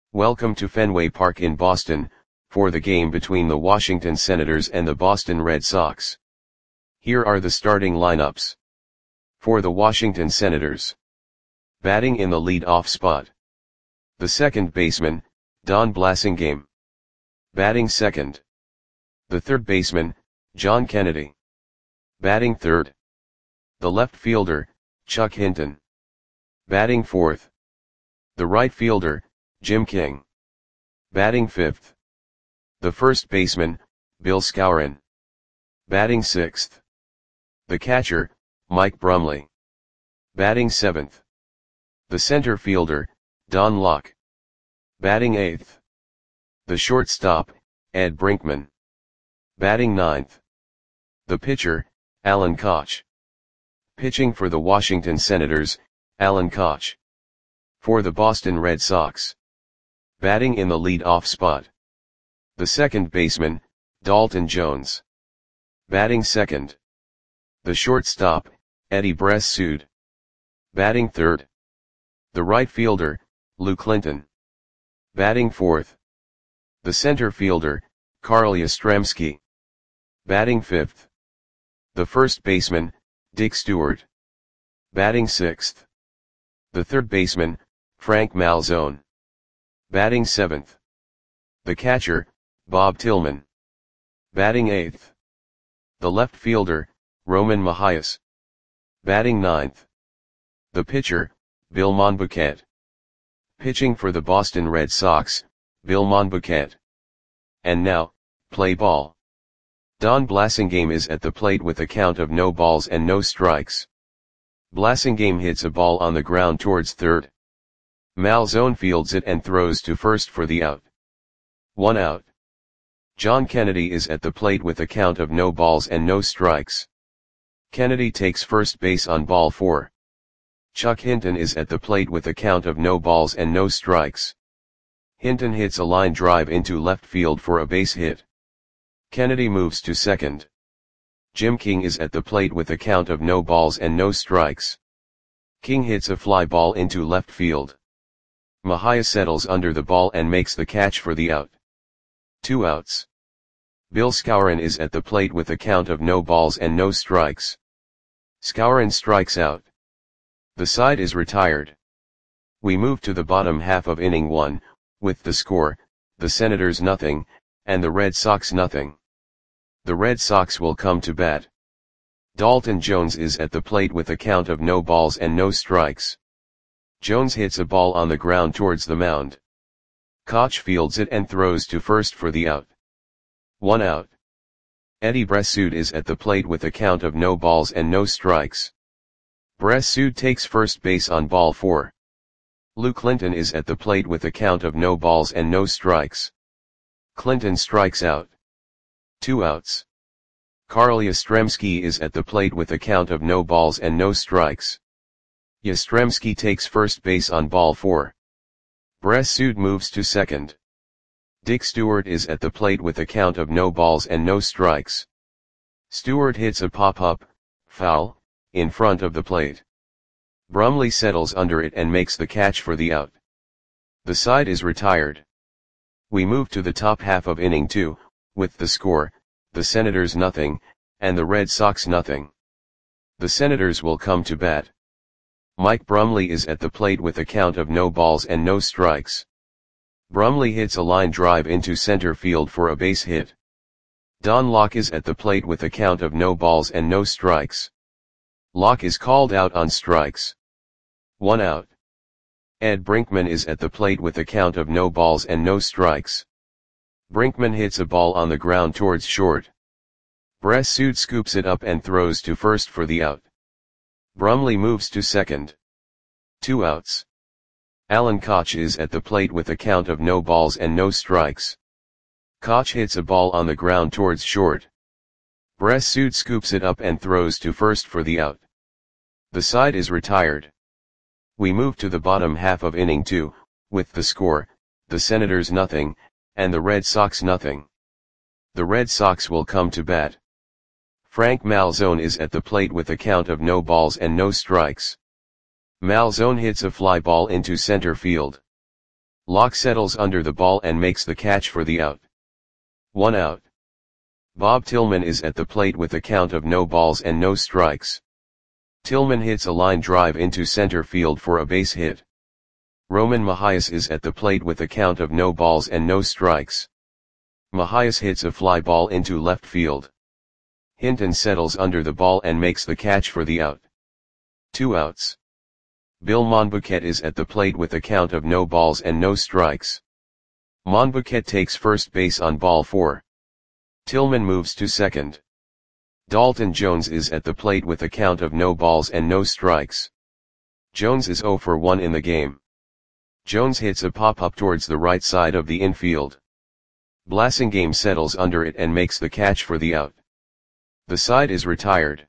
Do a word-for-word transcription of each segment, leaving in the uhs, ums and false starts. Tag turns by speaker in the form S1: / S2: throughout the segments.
S1: Welcome to Fenway Park in Boston, for the game between the Washington Senators and the Boston Red Sox. Here are the starting lineups. For the Washington Senators. Batting in the lead-off spot. The second baseman, Don Blasingame. Batting second. The third baseman, John Kennedy. Batting third. The left fielder, Chuck Hinton. Batting fourth. The right fielder, Jim King. Batting fifth. The first baseman, Bill Skowron. Batting sixth. The catcher, Mike Brumley. Batting seventh. The center fielder, Don Locke. Batting eighth. The shortstop, Ed Brinkman. Batting ninth. The pitcher, Alan Koch. Pitching for the Washington Senators, Alan Koch. For the Boston Red Sox. Batting in the lead-off spot. The second baseman, Dalton Jones. Batting second. The shortstop, Eddie Bressoud. Batting third. The right fielder, Lou Clinton. Batting fourth. The center fielder, Carl Yastrzemski. Batting fifth. The first baseman, Dick Stewart. Batting sixth. The third baseman, Frank Malzone. Batting seventh. The catcher, Bob Tillman. Batting eighth. The left fielder, Roman Mahias. Batting ninth. The pitcher, Bill Monbouquet. Pitching for the Boston Red Sox, Bill Monbouquet. And now, play ball. Don Blasingame is at the plate with a count of no balls and no strikes. Blasingame hits a ball on the ground towards third. Malzone fields it and throws to first for the out. One out. John Kennedy is at the plate with a count of no balls and no strikes. Kennedy takes first base on ball four. Chuck Hinton is at the plate with a count of no balls and no strikes. Hinton hits a line drive into left field for a base hit. Kennedy moves to second. Jim King is at the plate with a count of no balls and no strikes. King hits a fly ball into left field. Mahias settles under the ball and makes the catch for the out. Two outs. Bill Skowron is at the plate with a count of no balls and no strikes. Skowron strikes out. The side is retired. We move to the bottom half of inning one, with the score, the Senators nothing, and the Red Sox nothing. The Red Sox will come to bat. Dalton Jones is at the plate with a count of no balls and no strikes. Jones hits a ball on the ground towards the mound. Koch fields it and throws to first for the out. One out. Eddie Bressoud is at the plate with a count of no balls and no strikes. Bressoud takes first base on ball four. Lou Clinton is at the plate with a count of no balls and no strikes. Clinton strikes out. Two outs. Carl Yastrzemski is at the plate with a count of no balls and no strikes. Yastrzemski takes first base on ball four. Bressoud moves to second. Dick Stewart is at the plate with a count of no balls and no strikes. Stewart hits a pop-up, foul, in front of the plate. Brumley settles under it and makes the catch for the out. The side is retired. We move to the top half of inning two, with the score, the Senators nothing, and the Red Sox nothing. The Senators will come to bat. Mike Brumley is at the plate with a count of no balls and no strikes. Brumley hits a line drive into center field for a base hit. Don Locke is at the plate with a count of no balls and no strikes. Locke is called out on strikes. One out. Ed Brinkman is at the plate with a count of no balls and no strikes. Brinkman hits a ball on the ground towards short. Bressoud scoops it up and throws to first for the out. Brumley moves to second. Two outs. Alan Koch is at the plate with a count of no balls and no strikes. Koch hits a ball on the ground towards short. Bressoud scoops it up and throws to first for the out. The side is retired. We move to the bottom half of inning two, with the score, the Senators nothing, and the Red Sox nothing. The Red Sox will come to bat. Frank Malzone is at the plate with a count of no balls and no strikes. Malzone hits a fly ball into center field. Locke settles under the ball and makes the catch for the out. One out. Bob Tillman is at the plate with a count of no balls and no strikes. Tillman hits a line drive into center field for a base hit. Roman Mahias is at the plate with a count of no balls and no strikes. Mahias hits a fly ball into left field. Hinton settles under the ball and makes the catch for the out. Two outs. Bill Monbouquet is at the plate with a count of no balls and no strikes. Monbouquet takes first base on ball four. Tillman moves to second. Dalton Jones is at the plate with a count of no balls and no strikes. Jones is oh for one in the game. Jones hits a pop-up towards the right side of the infield. Blasingame settles under it and makes the catch for the out. The side is retired.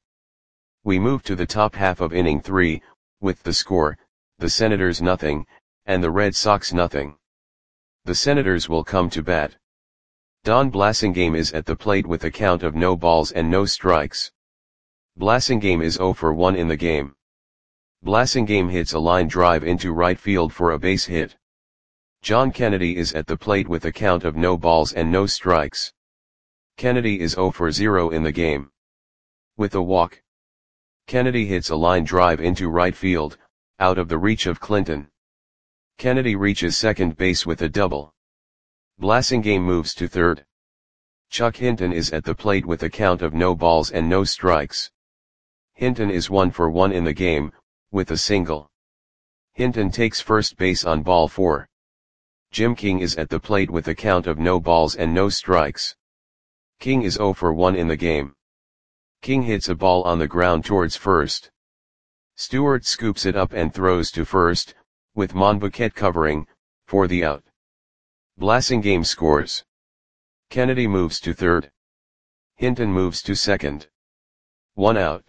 S1: We move to the top half of inning three, with the score, the Senators nothing, and the Red Sox nothing. The Senators will come to bat. Don Blasingame is at the plate with a count of no balls and no strikes. Blasingame is oh for one in the game. Blasingame hits a line drive into right field for a base hit. John Kennedy is at the plate with a count of no balls and no strikes. Kennedy is oh for zero in the game. With a walk. Kennedy hits a line drive into right field, out of the reach of Clinton. Kennedy reaches second base with a double. Blasingame moves to third. Chuck Hinton is at the plate with a count of no balls and no strikes. Hinton is one for one in the game, with a single. Hinton takes first base on ball four. Jim King is at the plate with a count of no balls and no strikes. King is oh for one in the game. King hits a ball on the ground towards first. Stewart scoops it up and throws to first, with Monbouquet covering, for the out. Blasingame scores. Kennedy moves to third. Hinton moves to second. One out.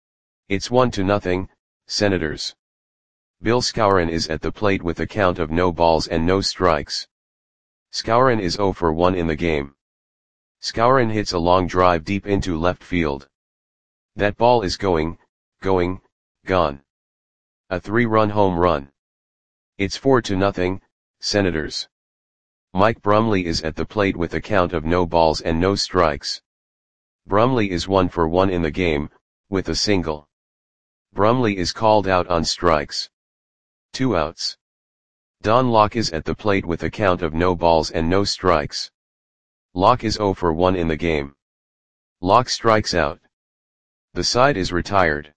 S1: It's one to nothing, Senators. Bill Skowron is at the plate with a count of no balls and no strikes. Skowron is oh for one in the game. Skowron hits a long drive deep into left field. That ball is going, going, gone. A three-run home run. It's four to nothing, Senators. Mike Brumley is at the plate with a count of no balls and no strikes. Brumley is one for one in the game, with a single. Brumley is called out on strikes. Two outs. Don Locke is at the plate with a count of no balls and no strikes. Locke is oh for one in the game. Locke strikes out. The side is retired.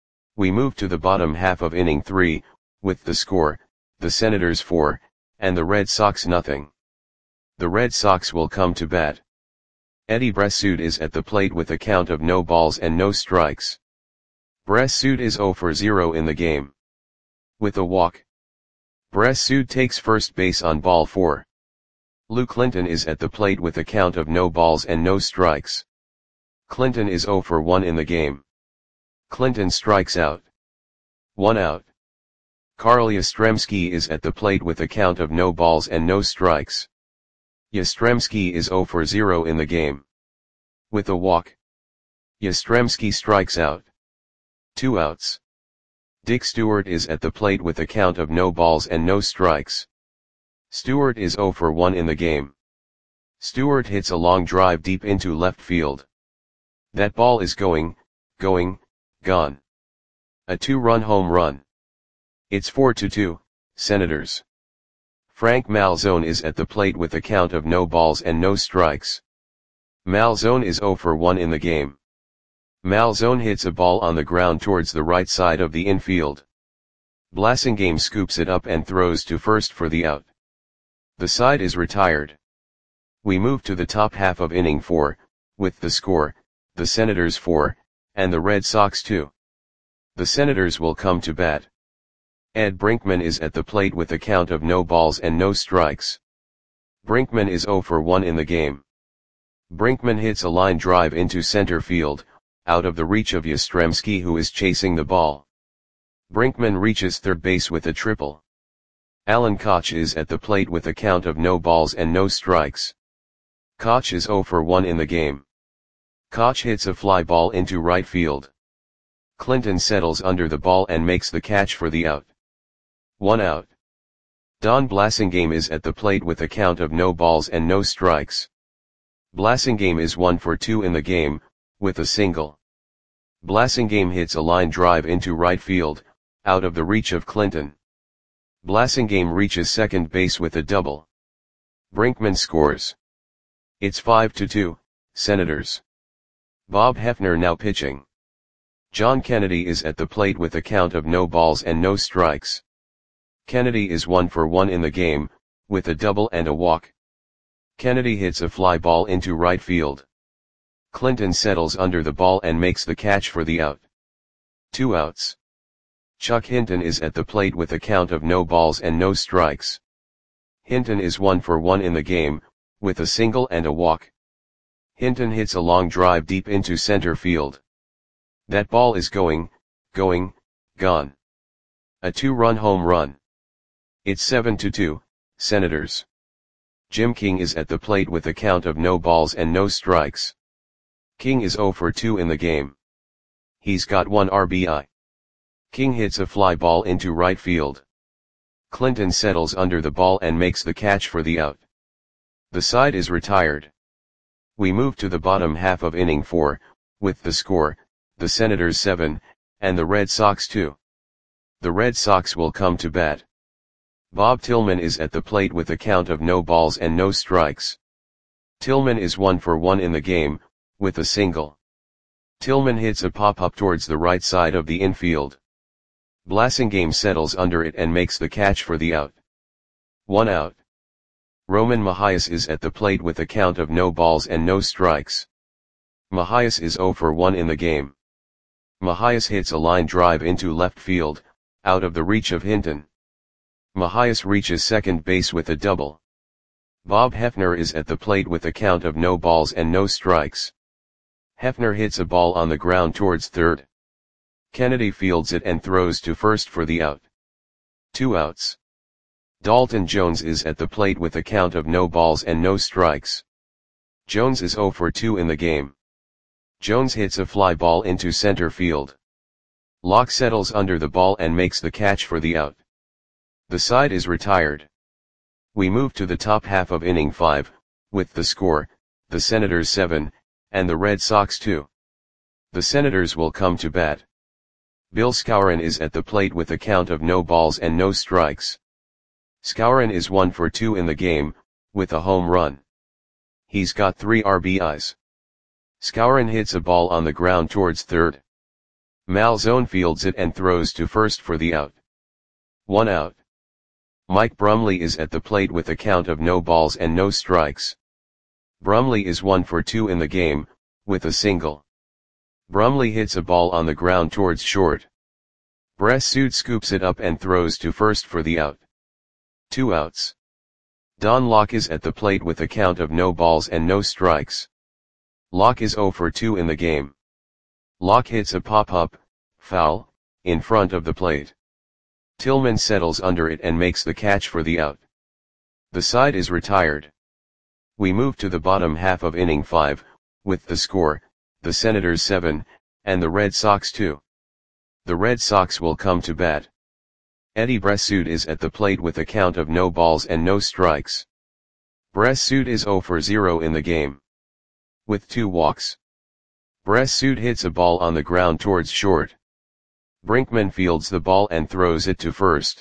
S1: We move to the bottom half of inning three, with the score, the Senators four, and the Red Sox nothing. The Red Sox will come to bat. Eddie Bressoud is at the plate with a count of no balls and no strikes. Bressoud is oh for zero in the game. With a walk. Bressoud takes first base on ball four. Lou Clinton is at the plate with a count of no balls and no strikes. Clinton is oh for one in the game. Clinton strikes out. One out. Carl Yastrzemski is at the plate with a count of no balls and no strikes. Yastrzemski is oh for zero in the game. With a walk. Yastrzemski strikes out. Two outs. Dick Stewart is at the plate with a count of no balls and no strikes. Stewart is oh for one in the game. Stewart hits a long drive deep into left field. That ball is going, going, gone. A two-run home run. It's four to two, Senators. Frank Malzone is at the plate with a count of no balls and no strikes. Malzone is oh for one in the game. Malzone hits a ball on the ground towards the right side of the infield. Blasingame scoops it up and throws to first for the out. The side is retired. We move to the top half of inning four, with the score, the Senators four, and the Red Sox two. The Senators will come to bat. Ed Brinkman is at the plate with a count of no balls and no strikes. Brinkman is oh for one in the game. Brinkman hits a line drive into center field, out of the reach of Yastrzemski, who is chasing the ball. Brinkman reaches third base with a triple. Alan Koch is at the plate with a count of no balls and no strikes. Koch is oh for one in the game. Koch hits a fly ball into right field. Clinton settles under the ball and makes the catch for the out. One out. Don Blasingame is at the plate with a count of no balls and no strikes. Blasingame is one for two in the game, with a single. Blasingame hits a line drive into right field, out of the reach of Clinton. Blasingame reaches second base with a double. Brinkman scores. It's five to two, Senators. Bob Hefner now pitching. John Kennedy is at the plate with a count of no balls and no strikes. Kennedy is one for one in the game, with a double and a walk. Kennedy hits a fly ball into right field. Clinton settles under the ball and makes the catch for the out. Two outs. Chuck Hinton is at the plate with a count of no balls and no strikes. Hinton is one for one in the game, with a single and a walk. Hinton hits a long drive deep into center field. That ball is going, going, gone. A two-run home run. It's seven to two, Senators. Jim King is at the plate with a count of no balls and no strikes. King is zero for two in the game. He's got one R B I. King hits a fly ball into right field. Clinton settles under the ball and makes the catch for the out. The side is retired. We move to the bottom half of inning four, with the score, the Senators seven, and the Red Sox two. The Red Sox will come to bat. Bob Tillman is at the plate with a count of no balls and no strikes. Tillman is one for one in the game, with a single. Tillman hits a pop-up towards the right side of the infield. Blasingame settles under it and makes the catch for the out. One out. Roman Mahias is at the plate with a count of no balls and no strikes. Mahias is zero for one in the game. Mahias hits a line drive into left field, out of the reach of Hinton. Mahias reaches second base with a double. Bob Hefner is at the plate with a count of no balls and no strikes. Hefner hits a ball on the ground towards third. Kennedy fields it and throws to first for the out. Two outs. Dalton Jones is at the plate with a count of no balls and no strikes. Jones is zero for two in the game. Jones hits a fly ball into center field. Locke settles under the ball and makes the catch for the out. The side is retired. We move to the top half of inning five, with the score, the Senators seven, and the Red Sox two. The Senators will come to bat. Bill Skowron is at the plate with a count of no balls and no strikes. Skowron is one for two in the game, with a home run. He's got three R B Is. Skowron hits a ball on the ground towards third. Malzone fields it and throws to first for the out. One out. Mike Brumley is at the plate with a count of no balls and no strikes. Brumley is one for two in the game, with a single. Brumley hits a ball on the ground towards short. Bressud scoops it up and throws to first for the out. Two outs. Don Locke is at the plate with a count of no balls and no strikes. Locke is zero for two in the game. Locke hits a pop-up, foul, in front of the plate. Tillman settles under it and makes the catch for the out. The side is retired. We move to the bottom half of inning five, with the score, the Senators seven, and the Red Sox two. The Red Sox will come to bat. Eddie Bressud is at the plate with a count of no balls and no strikes. Bressud is zero for zero in the game. With two walks. Bressud hits a ball on the ground towards short. Brinkman fields the ball and throws it to first.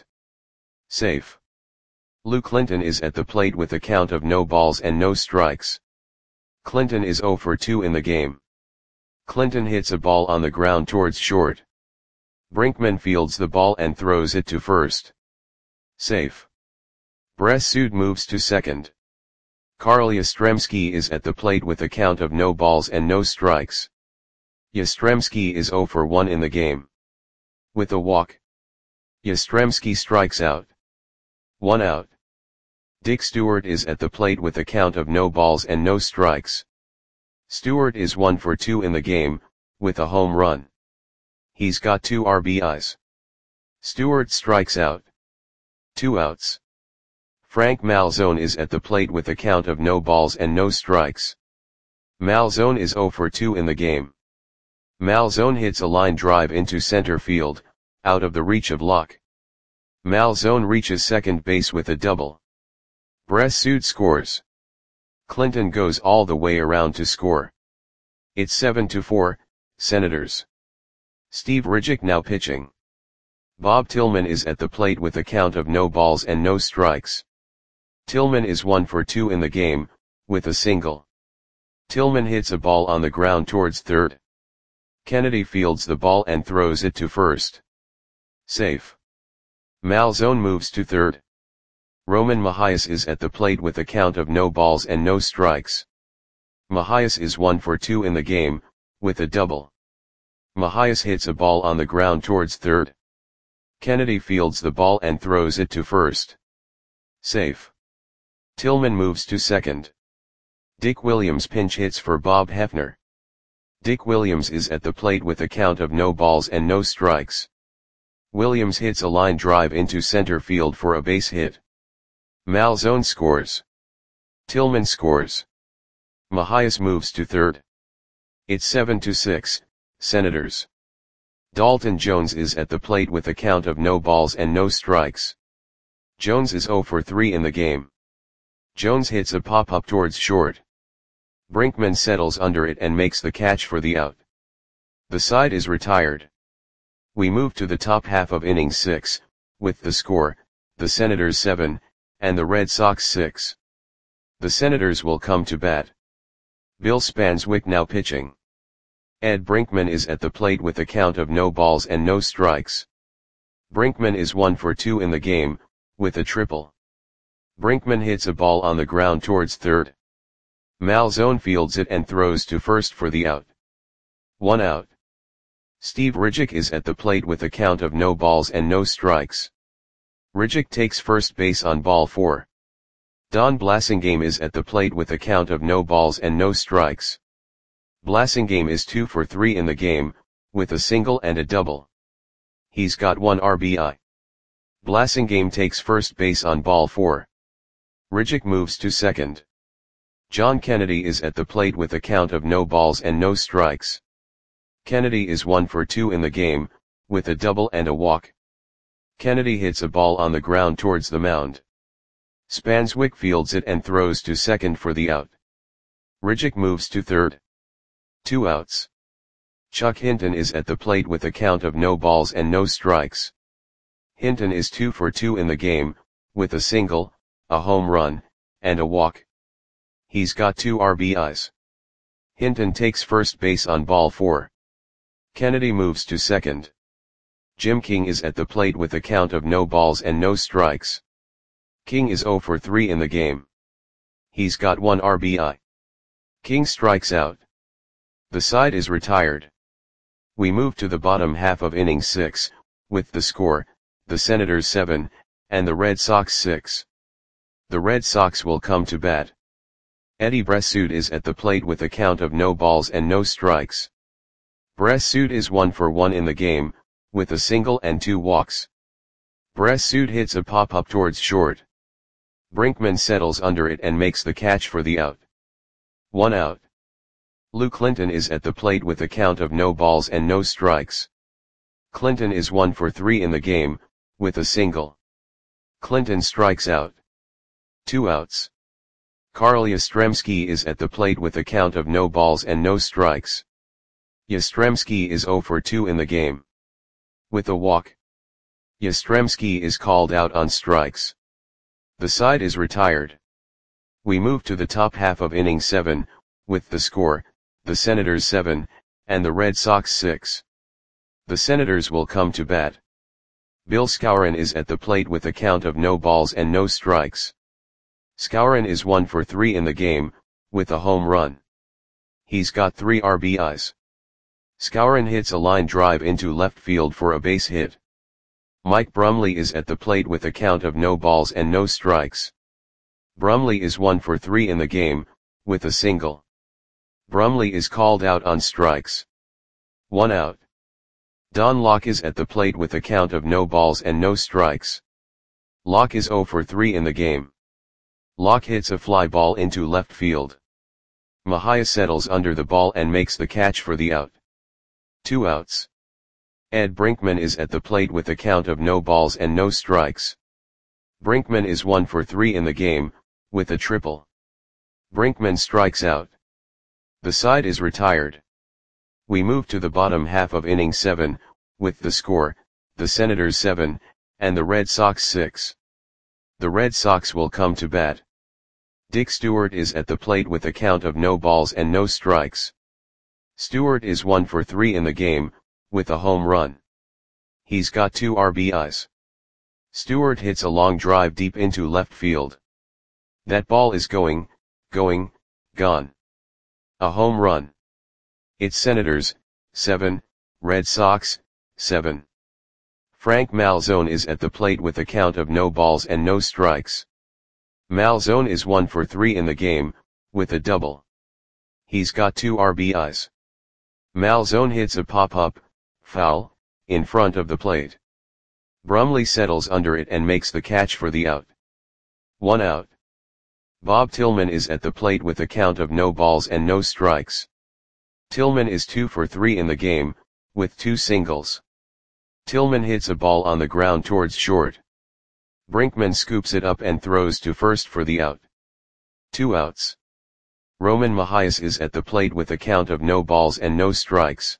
S1: Safe. Lou Clinton is at the plate with a count of no balls and no strikes. Clinton is zero for two in the game. Clinton hits a ball on the ground towards short. Brinkman fields the ball and throws it to first. Safe. Bressud moves to second. Carl Yastrzemski is at the plate with a count of no balls and no strikes. Yastrzemski is zero for one in the game. With a walk. Yastrzemski strikes out. One out. Dick Stewart is at the plate with a count of no balls and no strikes. Stewart is one for two in the game, with a home run. He's got two R B Is. Stewart strikes out. Two outs. Frank Malzone is at the plate with a count of no balls and no strikes. Malzone is zero for two in the game. Malzone hits a line drive into center field, out of the reach of Locke. Malzone reaches second base with a double. Bressoud scores. Clinton goes all the way around to score. It's seven to four, Senators. Steve Ridgick now pitching. Bob Tillman is at the plate with a count of no balls and no strikes. Tillman is one for two in the game, with a single. Tillman hits a ball on the ground towards third. Kennedy fields the ball and throws it to first. Safe. Malzone moves to third. Roman Mahias is at the plate with a count of no balls and no strikes. Mahias is one for two in the game, with a double. Mahias hits a ball on the ground towards third. Kennedy fields the ball and throws it to first. Safe. Tillman moves to second. Dick Williams pinch hits for Bob Hefner. Dick Williams is at the plate with a count of no balls and no strikes. Williams hits a line drive into center field for a base hit. Malzone scores. Tillman scores. Mahias moves to third. It's seven to six, Senators. Dalton Jones is at the plate with a count of no balls and no strikes. Jones is zero for three in the game. Jones hits a pop-up towards short. Brinkman settles under it and makes the catch for the out. The side is retired. We move to the top half of inning six, with the score, the Senators seven, and the Red Sox six. The Senators will come to bat. Bill Spanswick now pitching. Ed Brinkman is at the plate with a count of no balls and no strikes. Brinkman is one for two in the game, with a triple. Brinkman hits a ball on the ground towards third. Malzone fields it and throws to first for the out. One out. Steve Ridgick is at the plate with a count of no balls and no strikes. Ridgick takes first base on ball four. Don Blasingame is at the plate with a count of no balls and no strikes. Blasingame is two for three in the game, with a single and a double. He's got one R B I. Blasingame takes first base on ball four. Ridgick moves to second. John Kennedy is at the plate with a count of no balls and no strikes. Kennedy is one for two in the game, with a double and a walk. Kennedy hits a ball on the ground towards the mound. Spanswick fields it and throws to second for the out. Ridgick moves to third. Two outs. Chuck Hinton is at the plate with a count of no balls and no strikes. Hinton is two for two in the game, with a single, a home run, and a walk. He's got two R B Is. Hinton takes first base on ball four. Kennedy moves to second. Jim King is at the plate with a count of no balls and no strikes. King is zero for three in the game. He's got one R B I. King strikes out. The side is retired. We move to the bottom half of inning six, with the score, the Senators seven, and the Red Sox six. The Red Sox will come to bat. Eddie Bressoud is at the plate with a count of no balls and no strikes. Bressoud is one for one in the game, with a single and two walks. Bressoud hits a pop-up towards short. Brinkman settles under it and makes the catch for the out. One out. Lou Clinton is at the plate with a count of no balls and no strikes. Clinton is one for three in the game, with a single. Clinton strikes out. Two outs. Carl Yastrzemski is at the plate with a count of no balls and no strikes. Yastrzemski is zero for two in the game. With a walk. Yastrzemski is called out on strikes. The side is retired. We move to the top half of inning seven, with the score, the Senators seven, and the Red Sox six. The Senators will come to bat. Bill Skowron is at the plate with a count of no balls and no strikes. Skowron is one for three in the game, with a home run. He's got three R B Is. Skowron hits a line drive into left field for a base hit. Mike Brumley is at the plate with a count of no balls and no strikes. Brumley is one for three in the game, with a single. Brumley is called out on strikes. One out. Don Locke is at the plate with a count of no balls and no strikes. Locke is zero for three in the game. Locke hits a fly ball into left field. Mahia settles under the ball and makes the catch for the out. Two outs. Ed Brinkman is at the plate with a count of no balls and no strikes. Brinkman is one for three in the game, with a triple. Brinkman strikes out. The side is retired. We move to the bottom half of inning seven, with the score, the Senators seven, and the Red Sox six. The Red Sox will come to bat. Dick Stewart is at the plate with a count of no balls and no strikes. Stewart is one for three in the game, with a home run. He's got two R B Is. Stewart hits a long drive deep into left field. That ball is going, going, gone. A home run. It's Senators, seven, Red Sox, seven. Frank Malzone is at the plate with a count of no balls and no strikes. Malzone is one for three in the game, with a double. He's got two R B Is. Malzone hits a pop-up, foul, in front of the plate. Brumley settles under it and makes the catch for the out. One out. Bob Tillman is at the plate with a count of no balls and no strikes. Tillman is two for three in the game, with two singles. Tillman hits a ball on the ground towards short. Brinkman scoops it up and throws to first for the out. Two outs. Roman Mahias is at the plate with a count of no balls and no strikes.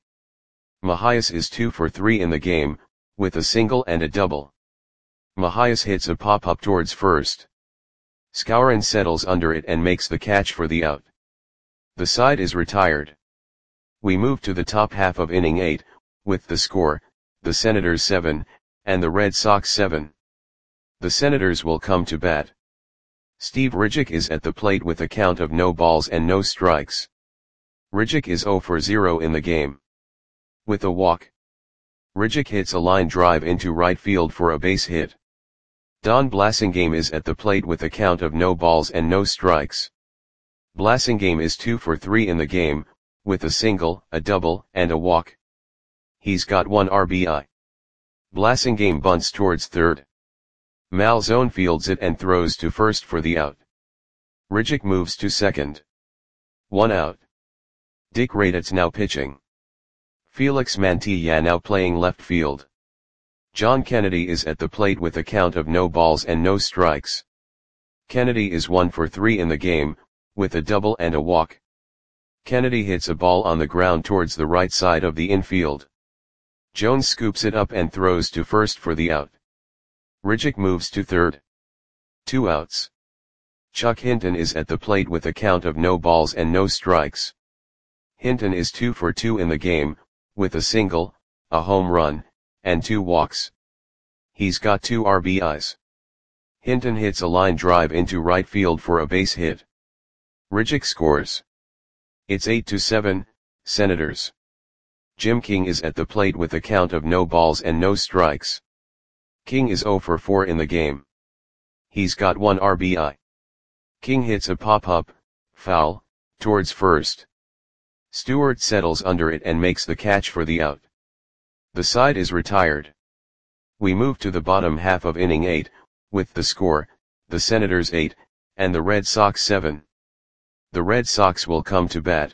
S1: Mahias is two for three in the game, with a single and a double. Mahias hits a pop-up towards first. Skowron settles under it and makes the catch for the out. The side is retired. We move to the top half of inning eight, with the score, the Senators seven, and the Red Sox seven. The Senators will come to bat. Steve Rijek is at the plate with a count of no balls and no strikes. Rijek is zero for zero in the game. With a walk. Rijek hits a line drive into right field for a base hit. Don Blasingame is at the plate with a count of no balls and no strikes. Blasingame is two for three in the game, with a single, a double, and a walk. He's got one R B I. Blasingame bunts towards third. Malzone fields it and throws to first for the out. Rijek moves to second. One out. Dick Raditz now pitching. Felix Mantilla now playing left field. John Kennedy is at the plate with a count of no balls and no strikes. Kennedy is one for three in the game, with a double and a walk. Kennedy hits a ball on the ground towards the right side of the infield. Jones scoops it up and throws to first for the out. Rijek moves to third. Two outs. Chuck Hinton is at the plate with a count of no balls and no strikes. Hinton is two for two in the game, with a single, a home run, and two walks. He's got two R B Is. Hinton hits a line drive into right field for a base hit. Rijek scores. It's eight to seven, Senators. Jim King is at the plate with a count of no balls and no strikes. King is zero for four in the game. He's got one R B I. King hits a pop-up, foul, towards first. Stewart settles under it and makes the catch for the out. The side is retired. We move to the bottom half of inning eight, with the score, the Senators eight, and the Red Sox seven. The Red Sox will come to bat.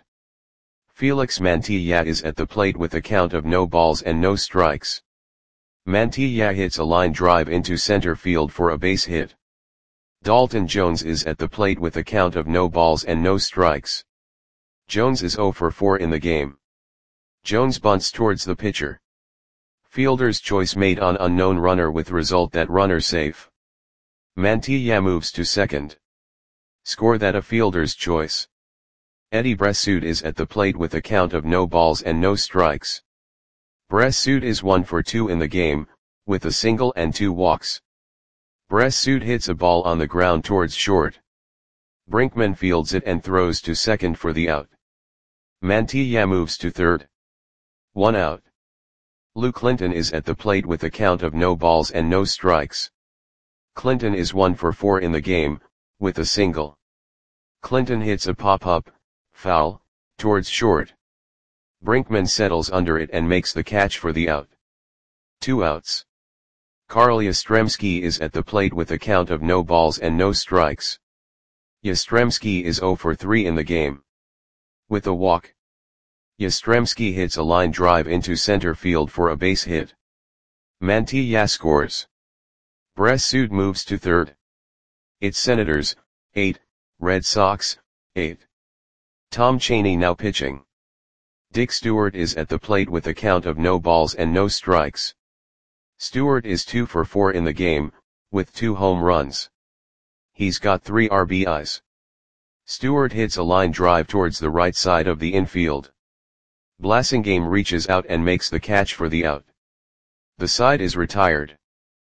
S1: Felix Mantilla is at the plate with a count of no balls and no strikes. Mantilla hits a line drive into center field for a base hit. Dalton Jones is at the plate with a count of no balls and no strikes. Jones is zero for four in the game. Jones bunts towards the pitcher. Fielder's choice made on unknown runner with result that runner safe. Mantilla moves to second. Score that a fielder's choice. Eddie Bressoud is at the plate with a count of no balls and no strikes. Bressoud is one for two in the game, with a single and two walks. Bressoud hits a ball on the ground towards short. Brinkman fields it and throws to second for the out. Mantilla moves to third. One out. Lou Clinton is at the plate with a count of no balls and no strikes. Clinton is one for four in the game, with a single. Clinton hits a pop-up, foul, towards short. Brinkman settles under it and makes the catch for the out. Two outs. Carl Yastrzemski is at the plate with a count of no balls and no strikes. Yastrzemski is zero for three in the game. With a walk. Yastrzemski hits a line drive into center field for a base hit. Mantilla scores. Bressoud moves to third. It's Senators, eight, Red Sox, eight. Tom Cheney now pitching. Dick Stewart is at the plate with a count of no balls and no strikes. Stewart is two for four in the game, with two home runs. He's got three R B Is. Stewart hits a line drive towards the right side of the infield. Blasingame reaches out and makes the catch for the out. The side is retired.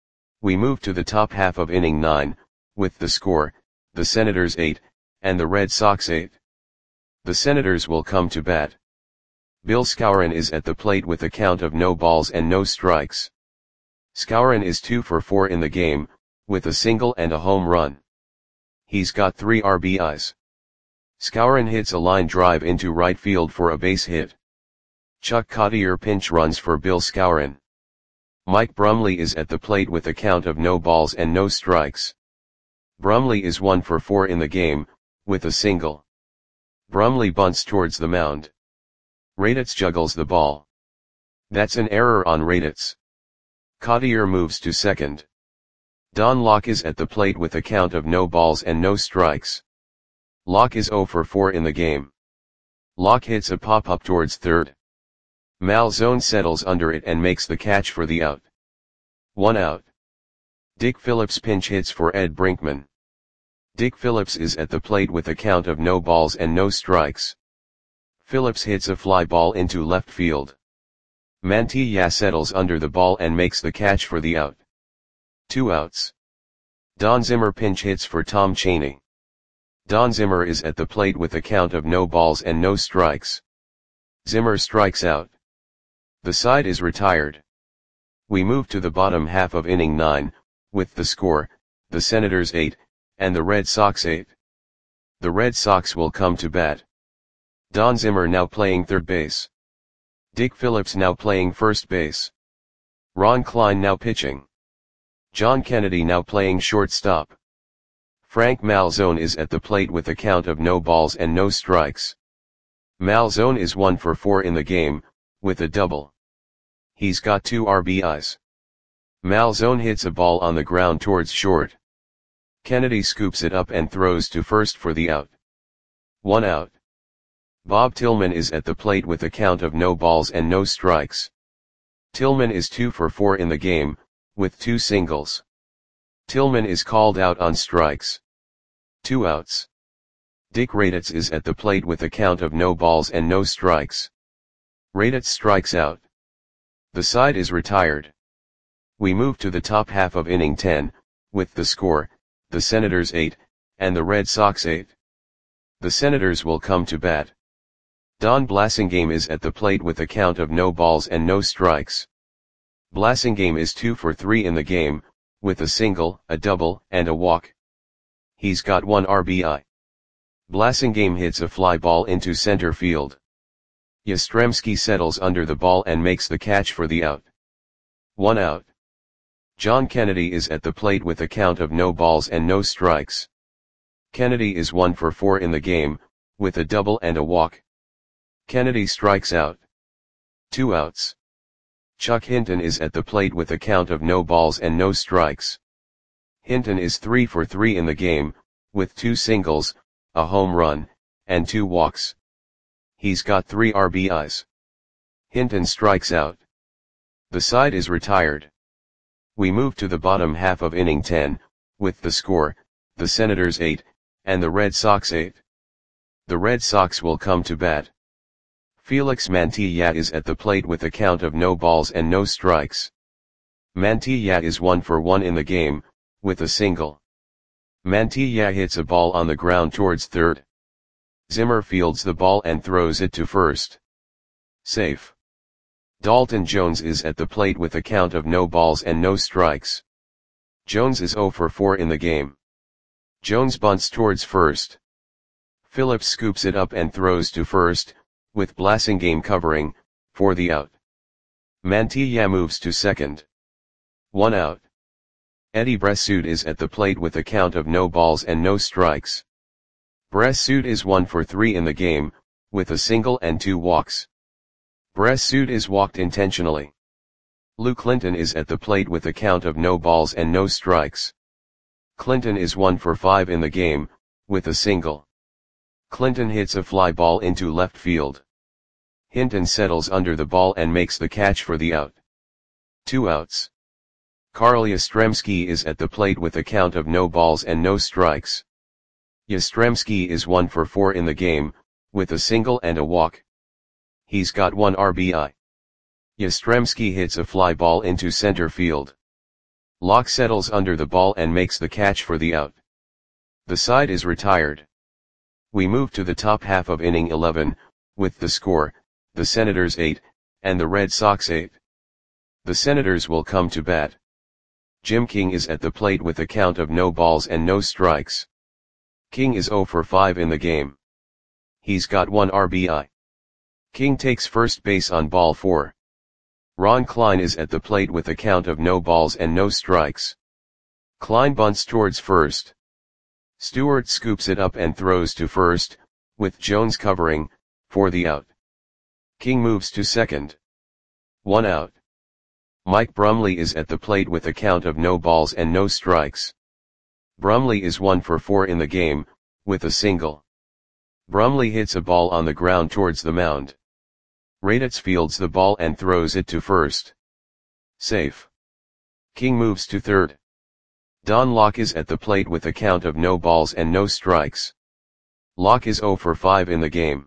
S1: We move to the top half of inning nine, with the score, the Senators eight, and the Red Sox eight. The Senators will come to bat. Bill Skowron is at the plate with a count of no balls and no strikes. Skowron is two for four in the game, with a single and a home run. He's got three R B Is. Skowron hits a line drive into right field for a base hit. Chuck Cottier pinch runs for Bill Skowron. Mike Brumley is at the plate with a count of no balls and no strikes. Brumley is one for four in the game, with a single. Brumley bunts towards the mound. Raditz juggles the ball. That's an error on Raditz. Cottier moves to second. Don Locke is at the plate with a count of no balls and no strikes. Locke is zero for four in the game. Locke hits a pop-up towards third. Malzone settles under it and makes the catch for the out. One out. Dick Phillips pinch hits for Ed Brinkman. Dick Phillips is at the plate with a count of no balls and no strikes. Phillips hits a fly ball into left field. Mantilla settles under the ball and makes the catch for the out. Two outs. Don Zimmer pinch hits for Tom Cheney. Don Zimmer is at the plate with a count of no balls and no strikes. Zimmer strikes out. The side is retired. We move to the bottom half of inning nine, with the score, the Senators eight, and the Red Sox eight. The Red Sox will come to bat. Don Zimmer now playing third base. Dick Phillips now playing first base. Ron Klein now pitching. John Kennedy now playing shortstop. Frank Malzone is at the plate with a count of no balls and no strikes. Malzone is one for four in the game, with a double. He's got two R B Is. Malzone hits a ball on the ground towards short. Kennedy scoops it up and throws to first for the out. One out. Bob Tillman is at the plate with a count of no balls and no strikes. Tillman is two for four in the game, with two singles. Tillman is called out on strikes. Two outs. Dick Raditz is at the plate with a count of no balls and no strikes. Raditz strikes out. The side is retired. We move to the top half of inning ten, with the score, the Senators eight, and the Red Sox eight. The Senators will come to bat. Don Blasingame is at the plate with a count of no balls and no strikes. Blasingame is two for three in the game, with a single, a double, and a walk. He's got one R B I. Blasingame hits a fly ball into center field. Yastrzemski settles under the ball and makes the catch for the out. One out. John Kennedy is at the plate with a count of no balls and no strikes. Kennedy is one for four in the game, with a double and a walk. Kennedy strikes out. Two outs. Chuck Hinton is at the plate with a count of no balls and no strikes. Hinton is three for three in the game, with two singles, a home run, and two walks. He's got three R B Is. Hinton strikes out. The side is retired. We move to the bottom half of inning ten, with the score, the Senators eight, and the Red Sox eight. The Red Sox will come to bat. Felix Mantilla is at the plate with a count of no balls and no strikes. Mantilla is one for one in the game, with a single. Mantilla hits a ball on the ground towards third. Zimmer fields the ball and throws it to first. Safe. Dalton Jones is at the plate with a count of no balls and no strikes. Jones is zero for four in the game. Jones bunts towards first. Phillips scoops it up and throws to first, with Blasingame covering, for the out. Mantilla moves to second. One out. Eddie Bressoud is at the plate with a count of no balls and no strikes. Bressoud is one for three in the game, with a single and two walks. Bress suit is walked intentionally. Lou Clinton is at the plate with a count of no balls and no strikes. Clinton is one for five in the game, with a single. Clinton hits a fly ball into left field. Hinton settles under the ball and makes the catch for the out. Two outs. Carl Yastrzemski is at the plate with a count of no balls and no strikes. Yastrzemski is one for four in the game, with a single and a walk. He's got one R B I. Yastrzemski hits a fly ball into center field. Locke settles under the ball and makes the catch for the out. The side is retired. We move to the top half of inning eleven, with the score, the Senators eight, and the Red Sox eight. The Senators will come to bat. Jim King is at the plate with a count of no balls and no strikes. King is zero for five in the game. He's got one R B I. King takes first base on ball four. Ron Klein is at the plate with a count of no balls and no strikes. Klein bunts towards first. Stewart scoops it up and throws to first, with Jones covering, for the out. King moves to second. One out. Mike Brumley is at the plate with a count of no balls and no strikes. Brumley is one for four in the game, with a single. Brumley hits a ball on the ground towards the mound. Raditz fields the ball and throws it to first. Safe. King moves to third. Don Locke is at the plate with a count of no balls and no strikes. Locke is zero for five in the game.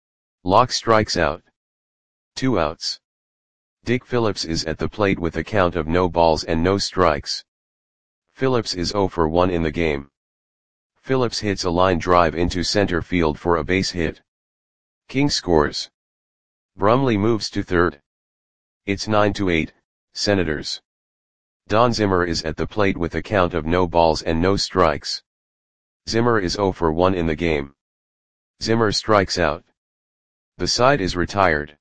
S1: Locke strikes out. Two outs. Dick Phillips is at the plate with a count of no balls and no strikes. Phillips is zero for one in the game. Phillips hits a line drive into center field for a base hit. King scores. Brumley moves to third. It's nine to eight, Senators. Don Zimmer is at the plate with a count of no balls and no strikes. Zimmer is zero for one in the game. Zimmer strikes out. The side is retired.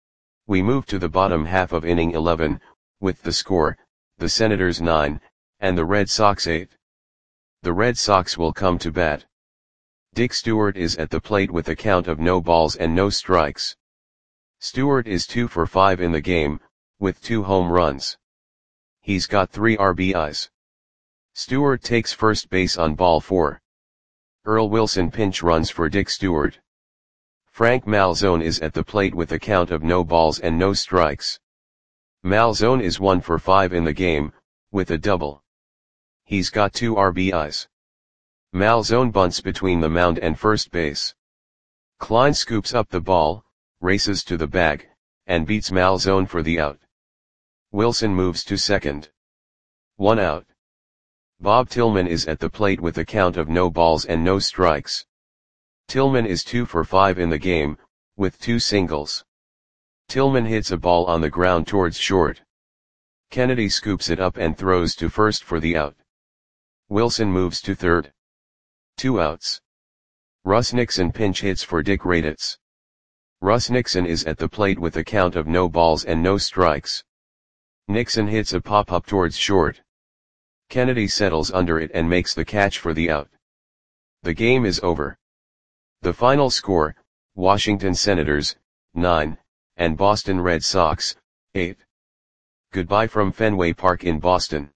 S1: We move to the bottom half of inning eleven, with the score, the Senators nine, and the Red Sox eight. The Red Sox will come to bat. Dick Stewart is at the plate with a count of no balls and no strikes. Stewart is two for five in the game, with two home runs. He's got three R B Is. Stewart takes first base on ball four. Earl Wilson pinch runs for Dick Stewart. Frank Malzone is at the plate with a count of no balls and no strikes. Malzone is one for five in the game, with a double. He's got two R B Is. Malzone bunts between the mound and first base. Klein scoops up the ball, races to the bag, and beats Malzone for the out. Wilson moves to second. One out. Bob Tillman is at the plate with a count of no balls and no strikes. Tillman is two for five in the game, with two singles. Tillman hits a ball on the ground towards short. Kennedy scoops it up and throws to first for the out. Wilson moves to third. Two outs. Russ Nixon pinch hits for Dick Raditz. Russ Nixon is at the plate with a count of no balls and no strikes. Nixon hits a pop-up towards short. Kennedy settles under it and makes the catch for the out. The game is over. The final score, Washington Senators, nine, and Boston Red Sox, eight. Goodbye from Fenway Park in Boston.